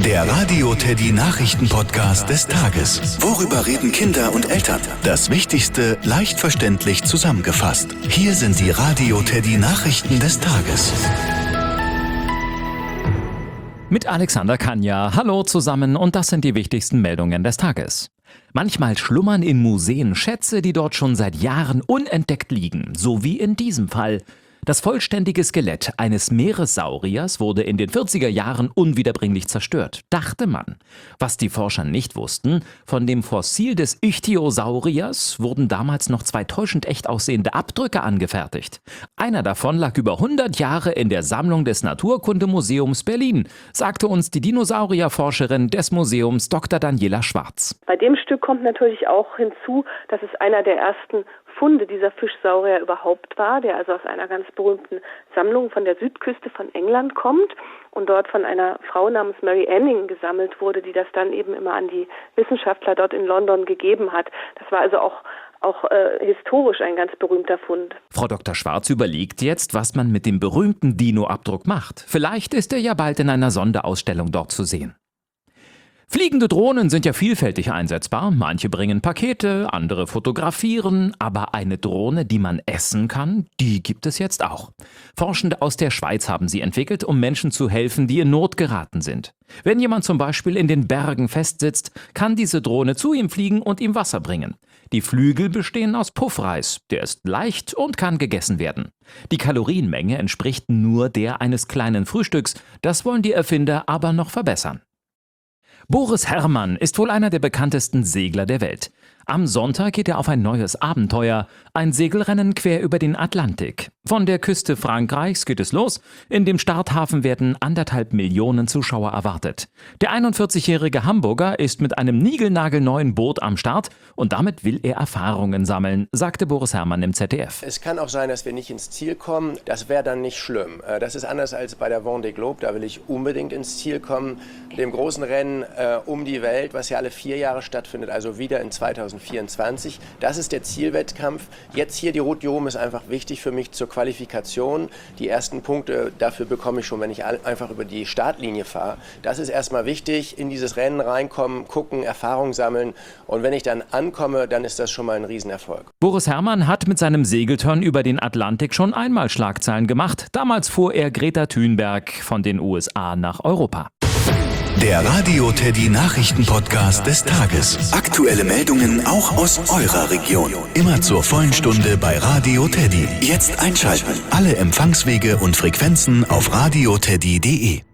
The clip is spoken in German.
Der Radio Teddy Nachrichten-Podcast des Tages. Worüber reden Kinder und Eltern? Das Wichtigste leicht verständlich zusammengefasst. Hier sind die Radio Teddy Nachrichten des Tages. Mit Alexander Kania. Hallo zusammen und das sind die wichtigsten Meldungen des Tages. Manchmal schlummern in Museen Schätze, die dort schon seit Jahren unentdeckt liegen, so wie in diesem Fall. Das vollständige Skelett eines Meeressauriers wurde in den 40er Jahren unwiederbringlich zerstört, dachte man. Was die Forscher nicht wussten, von dem Fossil des Ichthyosauriers wurden damals noch 2 täuschend echt aussehende Abdrücke angefertigt. Einer davon lag über 100 Jahre in der Sammlung des Naturkundemuseums Berlin, sagte uns die Dinosaurierforscherin des Museums Dr. Daniela Schwarz. Bei dem Stück kommt natürlich auch hinzu, dass es einer der ersten Funde dieser Fischsaurier überhaupt war, der also aus einer ganz berühmten Sammlung von der Südküste von England kommt und dort von einer Frau namens Mary Anning gesammelt wurde, die das dann eben immer an die Wissenschaftler dort in London gegeben hat. Das war also auch historisch ein ganz berühmter Fund. Frau Dr. Schwarz überlegt jetzt, was man mit dem berühmten Dino-Abdruck macht. Vielleicht ist er ja bald in einer Sonderausstellung dort zu sehen. Fliegende Drohnen sind ja vielfältig einsetzbar. Manche bringen Pakete, andere fotografieren. Aber eine Drohne, die man essen kann, die gibt es jetzt auch. Forschende aus der Schweiz haben sie entwickelt, um Menschen zu helfen, die in Not geraten sind. Wenn jemand zum Beispiel in den Bergen festsitzt, kann diese Drohne zu ihm fliegen und ihm Wasser bringen. Die Flügel bestehen aus Puffreis. Der ist leicht und kann gegessen werden. Die Kalorienmenge entspricht nur der eines kleinen Frühstücks. Das wollen die Erfinder aber noch verbessern. Boris Herrmann ist wohl einer der bekanntesten Segler der Welt. Am Sonntag geht er auf ein neues Abenteuer, ein Segelrennen quer über den Atlantik. Von der Küste Frankreichs geht es los. In dem Starthafen werden 1,5 Millionen Zuschauer erwartet. Der 41-jährige Hamburger ist mit einem niegelnagelneuen Boot am Start und damit will er Erfahrungen sammeln, sagte Boris Herrmann im ZDF. Es kann auch sein, dass wir nicht ins Ziel kommen. Das wäre dann nicht schlimm. Das ist anders als bei der Vendée Globe. Da will ich unbedingt ins Ziel kommen. Dem großen Rennen um die Welt, was ja alle 4 Jahre stattfindet, also wieder in 2024. Das ist der Zielwettkampf. Jetzt hier die Route du Rhum ist einfach wichtig für mich zur Qualifikation. Die ersten Punkte dafür bekomme ich schon, wenn ich einfach über die Startlinie fahre. Das ist erstmal wichtig, in dieses Rennen reinkommen, gucken, Erfahrung sammeln. Und wenn ich dann ankomme, dann ist das schon mal ein Riesenerfolg. Boris Herrmann hat mit seinem Segeltörn über den Atlantik schon einmal Schlagzeilen gemacht. Damals fuhr er Greta Thunberg von den USA nach Europa. Der Radio Teddy Nachrichten-Podcast des Tages. Aktuelle Meldungen auch aus eurer Region. Immer zur vollen Stunde bei Radio Teddy. Jetzt einschalten. Alle Empfangswege und Frequenzen auf radioteddy.de.